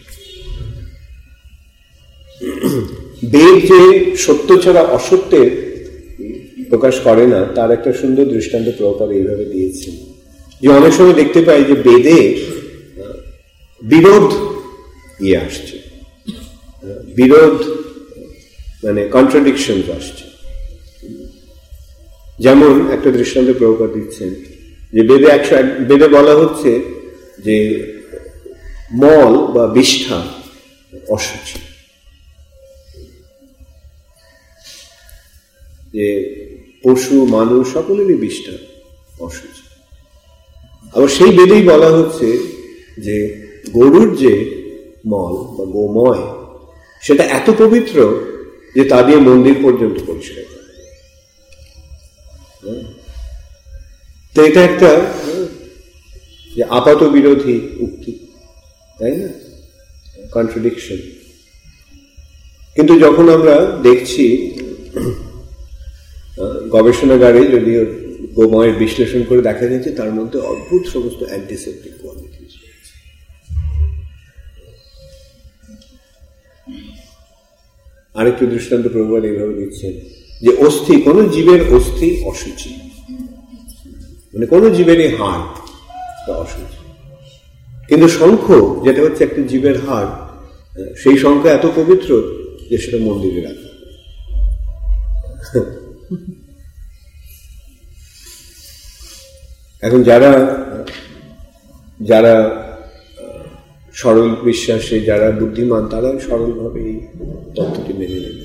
বেদ যে সত্য ছাড়া অসত্যের প্রকাশ করে না, তার একটা সুন্দর দৃষ্টান্ত প্রভুপাদ এইভাবে দিয়েছেন যে অনেক সময় দেখতে পাই যে বেদে বিরোধ ইয়ে আসছে, বিরোধ মানে কন্ট্রাডিকশন আসছে। যেমন একটা দৃষ্টান্ত প্রভুপাদ দিচ্ছেন যে বেদে একশো বেদে বলা হচ্ছে যে মল বা বিষ্ঠা অশুচি, যে পশু মানুষ সকলেরই বিষ্ঠা অশুচি। আবার সেই বেদেই বলা হচ্ছে যে গরুর যে মল বা গোময়, সেটা এত পবিত্র যে তা দিয়ে মন্দির পর্যন্ত পরিষ্কার করে। তো এটা একটা যে আপাত বিরোধী উক্তি, তাই না? কন্ট্রাডিকশন। কিন্তু যখন আমরা দেখছি গবেষণাগারে, যদি গোময়ের বিশ্লেষণ করে দেখা যাচ্ছে তার মধ্যে অদ্ভুত সমস্ত অ্যান্টিসেপ্টিক কোয়ালিটিস রয়েছে। আরেকটু দৃষ্টান্ত প্রভুপাদ এইভাবে দিচ্ছেন যে অস্থি, কোন জীবের অস্থি অশুচি, মানে কোন জীবেরই হাড় অশুচি, কিন্তু শঙ্খ যেটা হচ্ছে একটা জীবের হাড়, সেই শঙ্খ এত পবিত্র যে সেটা মন্দিরে রাখা। এখন যারা যারা সরল বিশ্বাসে, যারা বুদ্ধিমান, তারা সরলভাবে এই তত্ত্বটি মেনে নেবে,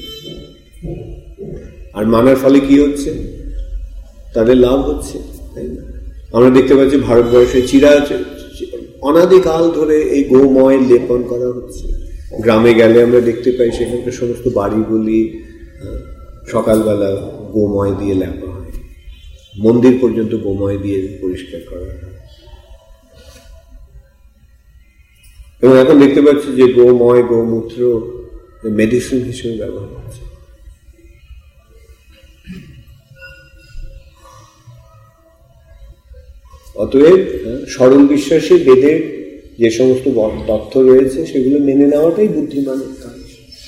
আর মানার ফলে কি হচ্ছে? তাদের লাভ হচ্ছে, তাই না? আমরা দেখতে পাচ্ছি ভারতবর্ষে চিরা অনাদিকাল ধরে এই গোময় লেপন করা হচ্ছে। গ্রামে গেলে আমরা দেখতে পাই সেখানকার সমস্ত বাড়িগুলি সকালবেলা গোময় দিয়ে লেপা হয়, মন্দির পর্যন্ত গোময় দিয়ে পরিষ্কার করা হয়। এবং এখন দেখতে পাচ্ছি যে গোময়, গোমূত্র মেডিসিন হিসেবে ব্যবহার হচ্ছে। অতএব সরল বিশ্বাসে বেদের যে সমস্ত তথ্য রয়েছে সেগুলো মেনে নেওয়াটাই বুদ্ধিমানের কাজ।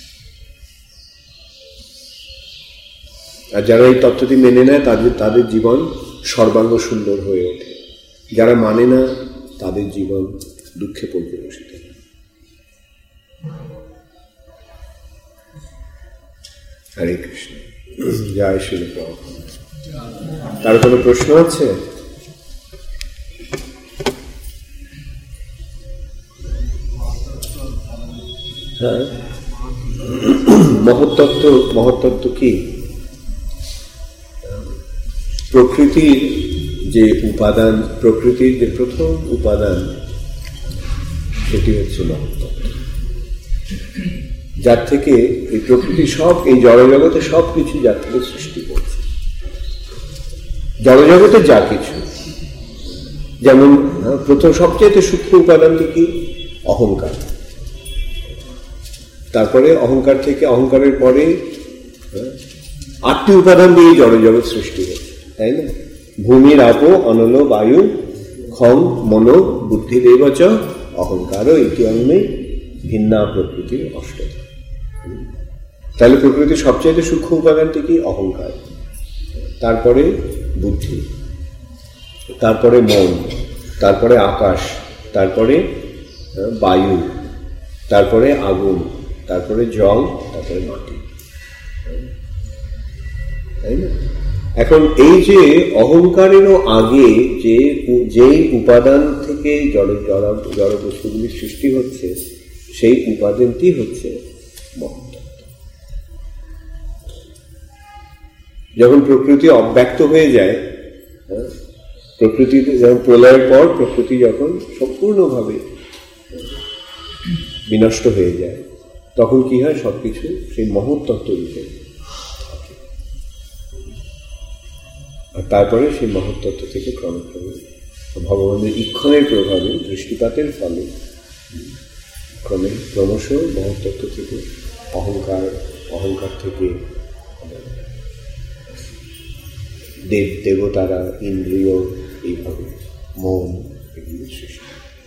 আর যারা এই তত্ত্বটি মেনে নেয় তাদের তাদের জীবন সর্বাঙ্গ সুন্দর হয়ে ওঠে। যারা মানে না তাদের জীবন দুঃখে পর্যবসিত। হরে কৃষ্ণ, জয় শ্রী প্রভুপাদ। তার কোনো প্রশ্ন আছে? হ্যাঁ, মহত্তত্ত্ব মহত্তত্ত্ব কি? প্রকৃতির যে উপাদান, প্রকৃতির যে প্রথম উপাদান, সেটি হচ্ছে মহত্তত্ত্ব, যার থেকে এই প্রকৃতি সব, এই জড়জগতে সব কিছু যার থেকে সৃষ্টি করছে। জড়জগতে যা কিছু যেমন প্রথম সবচেয়ে সূক্ষ্ম উপাদানটি কি? অহংকার। তারপরে অহংকার থেকে, অহংকারের পরে আটটি উপাদান দিয়ে জড় জগৎ সৃষ্টি হয়েছে, তাই না? ভূমির আপো অনল বায়ু খম মনো বুদ্ধি দেবচ অহংকারও ইতি অন্যে ভিন্না প্রকৃতির অষ্ট। তাহলে প্রকৃতির সবচেয়ে সূক্ষ্ম উপাদানটি কি? অহংকার। তারপরে বুদ্ধি, তারপরে মন, তারপরে আকাশ, তারপরে বায়ু, তারপরে আগুন, তারপরে জল, তারপরে মাটি, তাই না? এখন এই যে অহংকারেরও আগে যে যে উপাদান থেকে জড় জড় বস্তুগুলির সৃষ্টি হচ্ছে, সেই উপাদানটি হচ্ছে মহত্ত্ব। যখন প্রকৃতি অব্যক্ত হয়ে যায়, প্রকৃতি যেমন প্রলয়ের পর প্রকৃতি যখন সম্পূর্ণভাবে বিনষ্ট হয়ে যায়, তখন কি হয়? সবকিছু সেই মহত্তত্ত্ব রূপে, আর তারপরে সেই মহত্তত্ত্ব থেকে ক্রমক্রমে ভগবানের ইক্ষণের প্রভাবে, দৃষ্টিপাতের ফলে ক্রমে ক্রমশ মহত্তত্ত্ব থেকে অহংকার, অহংকার থেকে দেব দেবতারা, ইন্দ্রিয়, এইভাবে মন, এগুলি সৃষ্টি।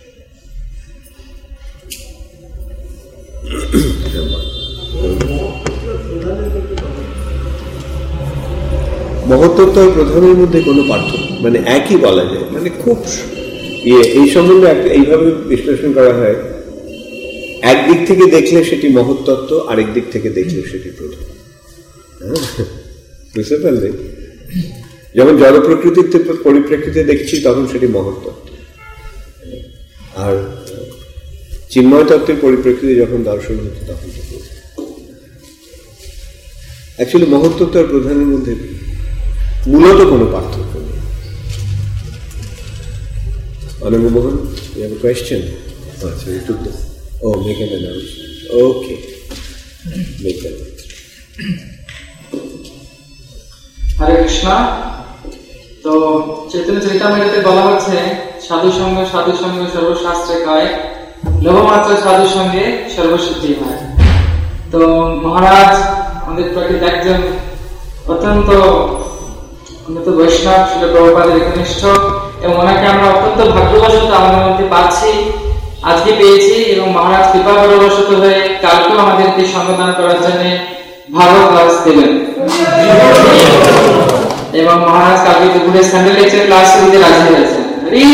মহত্তত্ত্ব আর প্রধানের মধ্যে কোনো পার্থক্য মানে একই বলা যায়, মানে খুব ইয়ে এই সম্বন্ধে এইভাবে বিশ্লেষণ করা হয়, একদিক থেকে দেখলে সেটি মহত্তত্ত্ব, আরেক দিক থেকে দেখলে সেটি প্রধান। বুঝতে পারলে? যখন জড় প্রকৃতির পরিপ্রেক্ষিতে দেখছি তখন সেটি মহত্তত্ত্ব, আর চিন্ময় তত্ত্বের পরিপ্রেক্ষিতে যখন দর্শন হচ্ছে তখন সেটি অ্যাকচুয়ালি মহত্তত্ত্ব আর প্রধানের মধ্যে মূলত কোনো পার্থক্য নেই। Honorable Mohan, you have a question? Oh, so you took this. Oh, make an announcement. Okay. Make an announcement. হরে কৃষ্ণ। তো চৈতন্য চরিতামৃতে বলা হচ্ছে, সাধু সঙ্গে সাধু সঙ্গে সর্বশাস্ত্রে কয়, লোভমাত্র সাধু সঙ্গে সর্বসিদ্ধি হয়। তো মহারাজ আমাদের প্রকৃত একজন অত্যন্ত উন্নত বৈষ্ণব, শিল প্রভুপাদের একনিষ্ঠ, এবং ওনাকে আমরা অত্যন্ত ভাগ্যবশত আমাদের মধ্যে পাচ্ছি, আজকে পেয়েছি। এবং মহারাজ কৃপা পরবশত হয়ে কালকেও আমাদেরকে সমাধান করার জন্য ভালো ক্লাস দিলেন, এবং মহারাজ কালকে দুপুরে সানডে লেকচার ক্লাস দিতে রাজি হয়েছেন।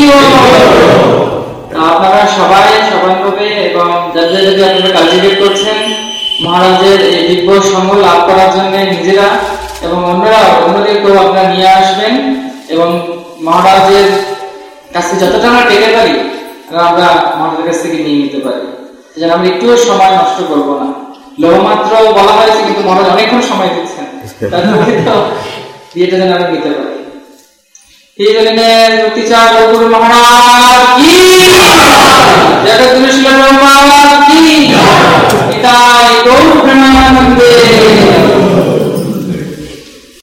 আপনারা সবাই সবাইভাবে এবং যাদের যদি আপনারা কালটিভেট করছেন মহারাজের এই দিব্য সঙ্গ লাভ করার জন্য নিজেরা এবং অন্যরা অন্যদেরকেও আপনারা নিয়ে আসবেন, এবং মহারাজের কাছে যতটা আমরা পেতে পারি আমরা মহারাজের কাছ থেকে নিয়ে নিতে পারি, যেন আমরা একটুও সময় নষ্ট করবো না। লোভমাত্র বলা হয়েছে, কিন্তু মহারাজ অনেকক্ষণ সময় দিচ্ছেন, বিয়েটা যেন আমরা নিতে পারি। এই জন্য অতিচার গুরু মহারাজ কি, জগৎগুরু শিল প্রভুপাদ কি, পিতাই গৌর প্রেমানন্দে।